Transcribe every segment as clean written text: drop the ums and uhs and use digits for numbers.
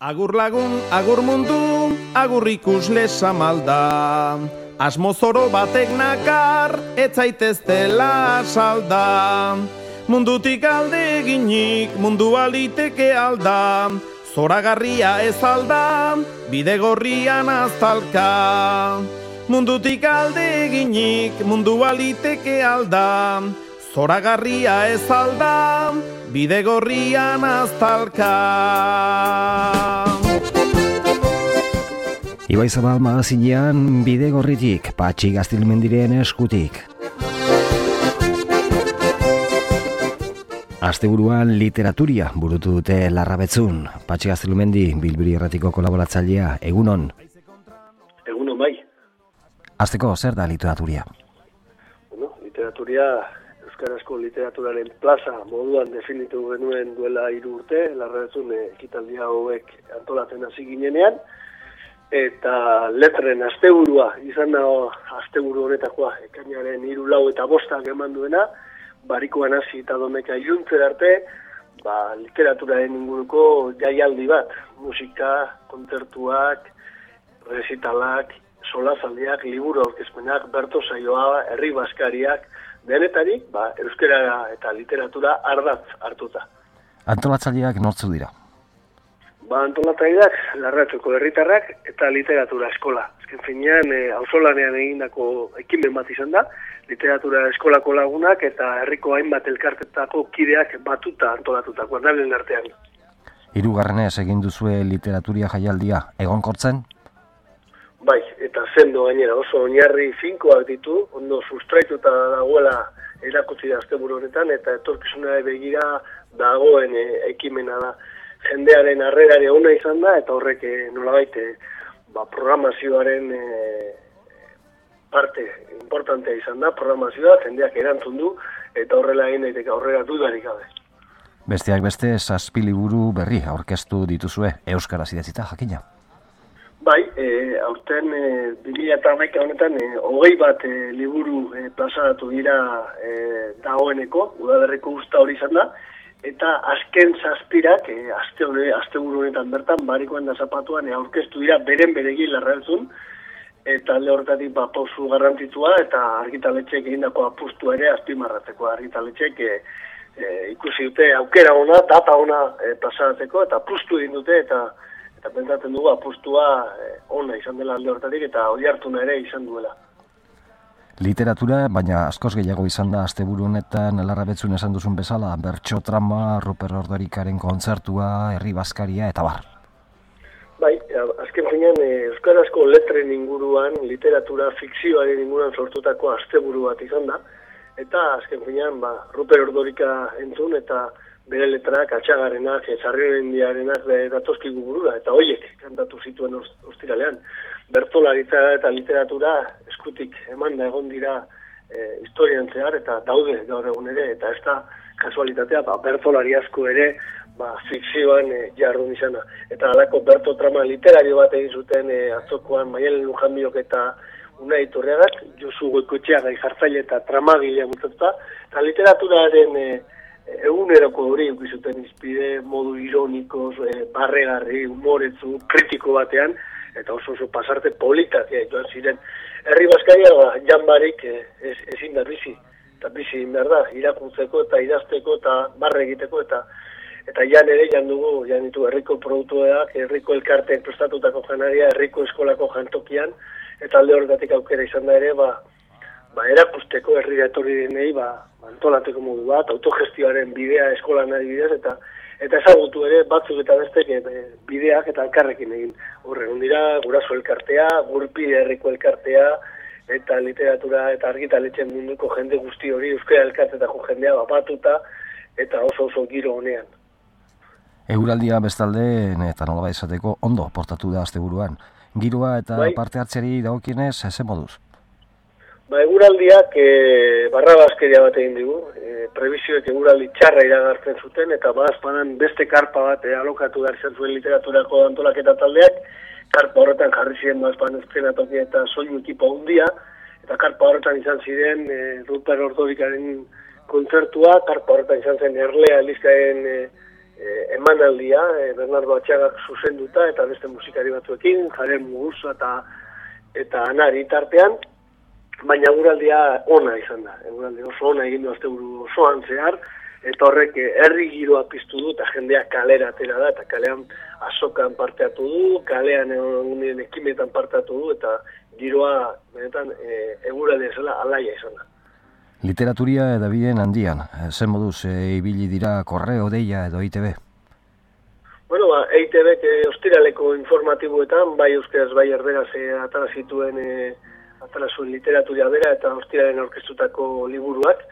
Agur lagun, agur mundu, agur ikusle samalda. Asmo zoro batek nakar, ez zaiteztela salda. Mundutik alde eginik, mundu aliteke alda. Zoragarria ez alda, bide gorrian aztalka. Mundutik alde eginik, mundu aliteke alda. Zoragarria ez alda, bide gorrian aztalka. Ibai Zabal magazinean bide gorritik, Patxi Gaztilmendiren eskutik. Asteburuan literaturia burutu dute Larrabetzun. Patxi Gaztilmendi, Bilbiri Erratiko kolaboratzailea, egunon. Egunon bai. Asteko, zer da literaturia? Bueno, literaturia, euskarazko literaturaren plaza moduan definitu genuen duela 3 urte, Larrabetzun ekitaldia hauek antolatzen hasi ginenean, eta letren asteburua izan da asteburu honetakoa, ekainaren 3, 4 eta 5 eman duena, barikoan hasi eta Domeka iluntzer arte, literaturaren inguruko jaialdi bat, musika, kontzertuak, resitalak, solazaldiak, liburu aurkezpenak, berto saioa, herri baskariak, denetarik, euskara eta literatura ardatz hartuta. Antolatzaileak nortzu dira? Antolatzaileak, Larrabetzeko herritarrak eta literatura eskola. Azken finean, auzolanean egindako ekimen bat izan da, literatura eskolako lagunak eta herriko hainbat elkartetako kideak batuta antolatutako ardalen artean. 3. egin duzue literaturia jaialdia, egonkortzen? Bai, eta sendo gainera oso oinarri finkoak ditu, ondo sustraituta dagoela erakutsi da asteburu honetan, eta etorkizunari begira dagoen ekimena da. Jendearen harrerari ona izan da, eta horrek nolabait programazioaren parte importantea izan da, programazioa, jendeak erantzun du, eta horrela egin daiteke aurrera dudarik gabe. Besteak beste, 7 liburu berri aurkeztu dituzue, euskaraz idatzita jakina. Bai, aurten 2011 honetan 21 liburu plazaratu dira dagoeneko, udaberriko usta hori izan da, eta azken 7, asteburu honetan bertan, barikoan da zapatuan aurkeztu dira beren-beregin Larrabetzun, eta alde horretatik pausu garrantzitsua eta argitaletxeek egindako apustua ere azpimarratzeko. Argitaletxeek ikusi dute aukera ona, data ona plazaratzeko, eta apustu egin dute, eta pentsatzen dugu apustua ona izan dela alde horretatik, eta hori hartuna ere izan duela. Literatura, baina askoz gehiago izan da asteburu honetan Larrabetzun esan duzun bezala, bertso trama, Ruper Ordorikaren kontzertua, herri baskaria eta bar. Bai, azken finean euskarazko letren inguruan, literatura fikzioaren inguruan sortutako asteburu bat izan da, eta azken finean Ruper Ordorika entzun eta bere letrak, Atxagarenak, Sarrionendiarenak datozkigu burura, eta hoiek kantatu zituen ostiralean. Bertsolaritza eta literatura eskutik eman da egon dira historian zehar, eta daude gaur egun ere, eta ez da kasualitatea, bertsolari asko ere fikzioan jardun izana. Eta halako berto trama literario bat egin zuten atzokoan Maialen Lujanbiok eta Unai Torreagak, Josu Goikoetxeaga jartzaile eta tramagilea bultzatuta, eta literaturaren eguneroko hori zuten izpide modu ironikoz, barregarri, humoretzu, kritiko batean, eta oso pasarte politak joan ziren. Herri baskaria jan barik ezin da bizi, eta bizi behar da, irakurtzeko eta idazteko eta barre egiteko, eta jan ere jan ditu herriko produktuak, herriko elkarteek prestatutako janaria, herriko eskolako jantokian, eta alde horretatik aukera izan da ere, erakusteko herrira etorri denei, antolateko modu bat, autogestioaren bidea eskolan adibidez, eta ezagutu ere batzuk eta bestek bideak eta elkarrekin egin. Horregun dira, guraso elkartea, Gurpide herriko elkartea, eta literatura eta argitaletxen munduko jende guzti hori, euskara elkartetako jendea batuta, eta oso giro honean. Eguraldia bestalde, eta nolabait esateko, ondo portatu da asteburuan. Giroa eta parte hartzeari dagokienez, ze moduz? Eguraldiak barrabaskeria bat egin digu, prebizioek eguraldi txarra iragartzen zuten, eta badazpanan beste karpa bat alokatu behar izan zuen literaturako antolaketa taldeak, karpa horretan jarri ziren badazpanan estrenatokia eta soinu ekipo handia, eta karpa horretan izan ziren Ruper Ordorikaren kontzertua, karpa horretan izan zen Erlea Elizkaen emanaldia, Bernardo Atxagak zuzenduta eta beste musikari batzuekin, Jaren Muguza eta Anari tartean, baina eguraldia ona izan da. Eguraldia oso ona egin du asteburu osoan zehar, eta horrek herri giroa piztu du, eta jendeak kalera atera da, eta kalean azokan parte hartu du, kalean egunen ekimetan parte hartu du, eta giroa, benetan, eguraldia zela alaia izan da. Literaturia edabideen handian, zen moduz ibili dira Korreo, Deia edo ITB? Bueno, EITB ostiraleko informatiboetan, bai euskaraz, bai erderaz atara zituen literaturia bera eta ostiralen aurkeztutako liburuak.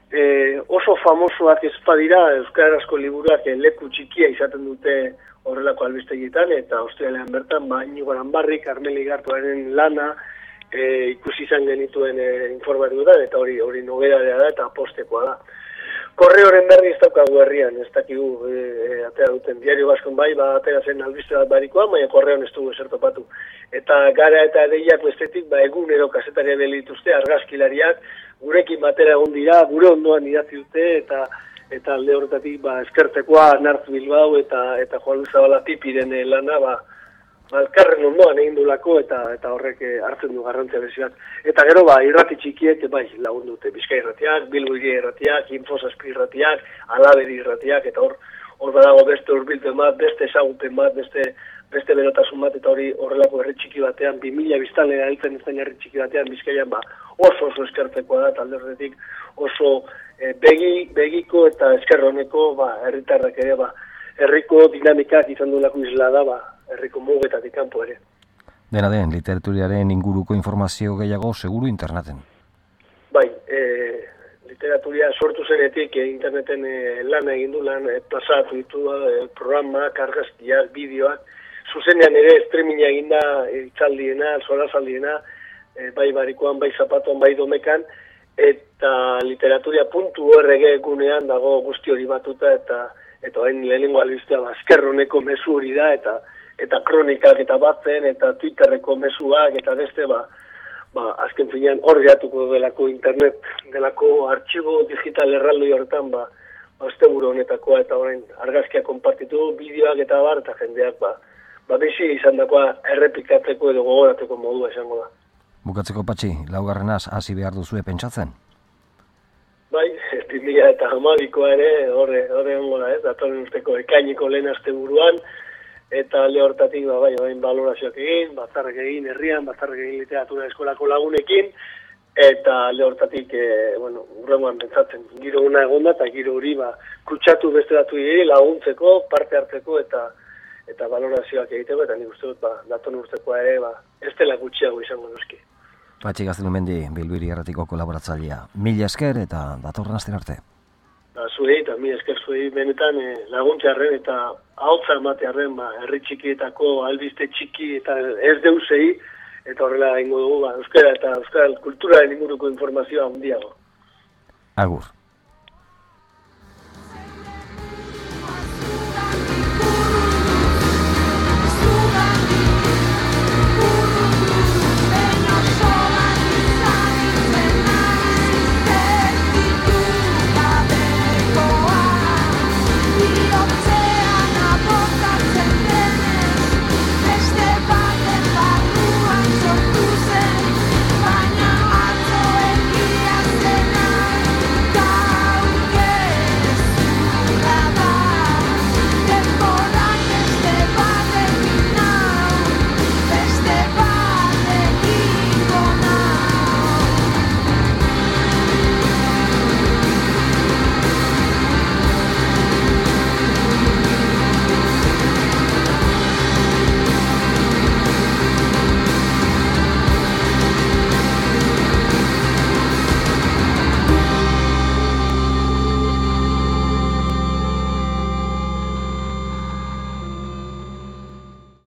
Oso famosoak ez badira euskarazko liburuak leku txikia izaten dute horrelako albistegietan, eta ostiralean bertan, Inigo Aranbarri, Karmeli Gartuaren lana, ikusi izan genituen informatiboetan, eta hori nobedadea da eta postekoa da. Korreoren berri ez daukagu herrian, ez dakigu atera duten Diario Baskon bai, atera zen albiste bat barikoa, baina Korreon ez dugu ezer topatu. Eta Gara eta Deiak bestetik, egunero kasetaria dituzte, argazkilariak, gurekin batera egon dira, gure ondoan idatzi dute, eta alde horretatik eskertekoa Nartz Bilbao eta Juan Luis Zabala Pipiren lana, elkarren ondoan egin dulako eta horrek hartzen du garrantzia bezi bat. Eta gero irrati txikiek lagun dute, Bizkai irratiak, Bilbo Hiria irratiak, Infosaspi irratiak, Alaberi irratiak, eta hor dago beste hurbilpen bat, beste ezagupen bat, beste berotasun bat, eta hori horrelako herri txiki batean, 2000 biztanlea heltzen izan herri txiki batean, Bizkaian oso eskertzekoa da, talde horretik oso begiko eta eskerroneko herritarrak ere, herriko dinamikak izan duelako isla da, herriko mugetatik kanpo ere. Dena den, literaturiaren inguruko informazio gehiago seguru interneten. Bai, literaturia sortu zenetik interneten lan egin du, plazatu ditu programak, argazkiak, bideoak, zuzenean ere streaminga eginda itzaldiena, sorazaldiena, bai barikoan, bai zapatuan, bai domekan, eta literaturia.org gunean dago guzti hori batuta, eta hain lehenengo albistea eskerroneko mezu hori da, eta kronikak eta batzen, eta Twitterreko mezuak, eta beste, azken finean hor geatuko delako internet, delako artxibo digital erraldoi horretan, asteburu honetakoa, eta orain argazkiak konpartitu, bideoak eta eta jendeak, bizi izan dakoa errepikatzeko edo gogorateko modua izango da. Bukatzeko Patxi, laugarrenaz hasi behar duzue pentsatzen? Bai, 2012koa ere, horre ongo da, datorren urteko ekainiko lehen asteburuan, eta alde hortatik, balorazioak egin, batzarrak egin herrian, batzarrak egin literatura eskolako lagunekin, eta alde hortatik, urrengoan pentsatzen, giro una egonda, eta giro hori, kutsatu beste datu laguntzeko, parte hartzeko, eta balorazioak egiteko, eta nik uste dut, datorren urtekoa ere, ez dela gutxiago izango noski. Patxi Gaztelumendi, Bilbo Hiri Irratiko kolaboratzailea. Mila esker eta datorren astera arte. Zuei, eta mila esker zuei benetan laguntzearren eta ahotza ematearren herri txikietako albiste txiki eta ez deusei, eta horrela ingo dugu euskara eta euskal kulturaren inguruko informazioa handiago. Agur.